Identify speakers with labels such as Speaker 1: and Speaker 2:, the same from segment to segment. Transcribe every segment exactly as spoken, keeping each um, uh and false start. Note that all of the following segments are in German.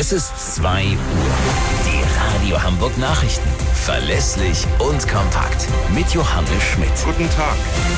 Speaker 1: Es ist zwei Uhr. Die Radio Hamburg Nachrichten. Verlässlich und kompakt. Mit Johannes Schmidt.
Speaker 2: Guten Tag.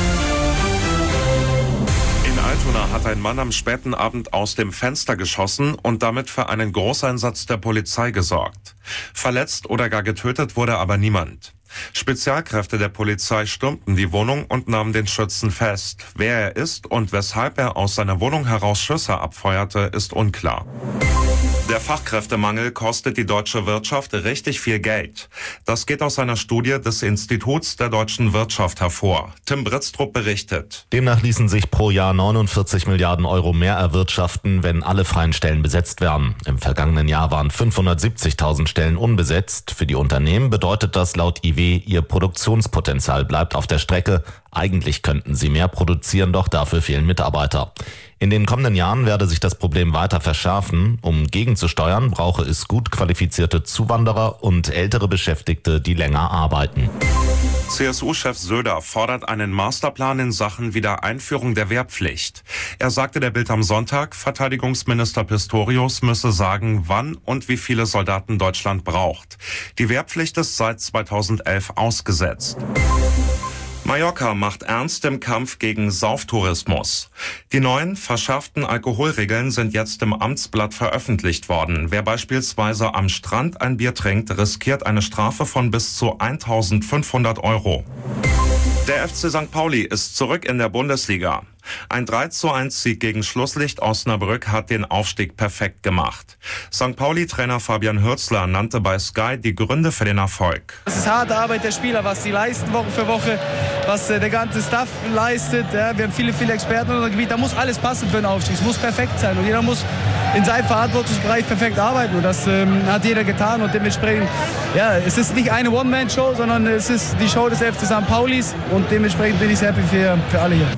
Speaker 2: In Altona hat ein Mann am späten Abend aus dem Fenster geschossen und damit für einen Großeinsatz der Polizei gesorgt. Verletzt oder gar getötet wurde aber niemand. Spezialkräfte der Polizei stürmten die Wohnung und nahmen den Schützen fest. Wer er ist und weshalb er aus seiner Wohnung heraus Schüsse abfeuerte, ist unklar. Der Fachkräftemangel kostet die deutsche Wirtschaft richtig viel Geld. Das geht aus einer Studie des Instituts der deutschen Wirtschaft hervor. Tim Britztrup berichtet.
Speaker 3: Demnach ließen sich pro Jahr neunundvierzig Milliarden Euro mehr erwirtschaften, wenn alle freien Stellen besetzt werden. Im vergangenen Jahr waren fünfhundertsiebzigtausend Stellen unbesetzt. Für die Unternehmen bedeutet das laut I W, ihr Produktionspotenzial bleibt auf der Strecke. Eigentlich könnten sie mehr produzieren, doch dafür fehlen Mitarbeiter. In den kommenden Jahren werde sich das Problem weiter verschärfen. Um gegenzusteuern, brauche es gut qualifizierte Zuwanderer und ältere Beschäftigte, die länger arbeiten.
Speaker 2: C S U-Chef Söder fordert einen Masterplan in Sachen Wiedereinführung der Wehrpflicht. Er sagte der Bild am Sonntag, Verteidigungsminister Pistorius müsse sagen, wann und wie viele Soldaten Deutschland braucht. Die Wehrpflicht ist seit zweitausendelf ausgesetzt. Mallorca macht ernst im Kampf gegen Sauftourismus. Die neuen verschärften Alkoholregeln sind jetzt im Amtsblatt veröffentlicht worden. Wer beispielsweise am Strand ein Bier trinkt, riskiert eine Strafe von bis zu eintausendfünfhundert Euro. Der F C Sankt Pauli ist zurück in der Bundesliga. Ein drei zu eins Sieg gegen Schlusslicht Osnabrück hat den Aufstieg perfekt gemacht. Sankt Pauli-Trainer Fabian Hürzeler nannte bei Sky die Gründe für den Erfolg.
Speaker 4: Es ist harte Arbeit der Spieler, was sie leisten Woche für Woche, was äh, der ganze Staff leistet. Ja, wir haben viele, viele Experten in unserem Gebiet. Da muss alles passen für den Aufstieg. Es muss perfekt sein und jeder muss in seinem Verantwortungsbereich perfekt arbeiten. Und das ähm, hat jeder getan und dementsprechend, ja, es ist nicht eine One-Man-Show, sondern es ist die Show des F C Sankt Paulis und dementsprechend bin ich happy für, für alle hier.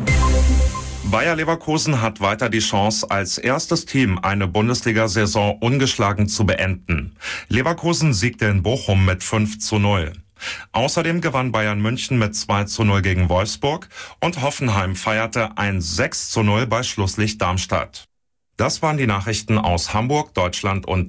Speaker 2: Bayer Leverkusen hat weiter die Chance, als erstes Team eine Bundesliga-Saison ungeschlagen zu beenden. Leverkusen siegte in Bochum mit fünf zu null. Außerdem gewann Bayern München mit zwei zu null gegen Wolfsburg und Hoffenheim feierte ein sechs zu null bei Schlusslicht Darmstadt. Das waren die Nachrichten aus Hamburg, Deutschland und